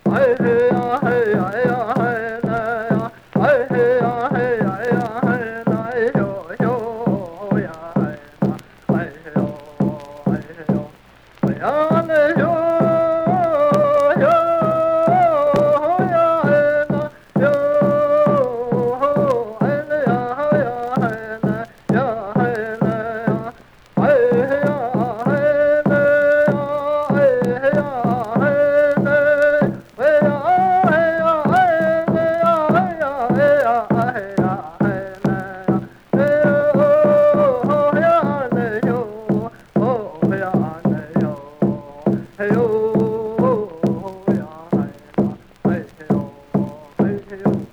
哎嘿呀嘿呀呀嘿来呀，哎嘿呀嘿呀呀嘿来哟哟呀嘿那，哎呦哎呦，哎呀嘞哟哟呀嘿那哟，哎嘞呀呀嘿来呀嘿来呀。哎呀，哎嘞呀，哎呀，哎嘞，哎呀，哎呀，哎嘞呀，哎呀，哎呀，哎呀，哎嘞呀，哎呦呀嘞呦，哦呀嘞呦，哎呦呀哎呀，哎呦，哎呦。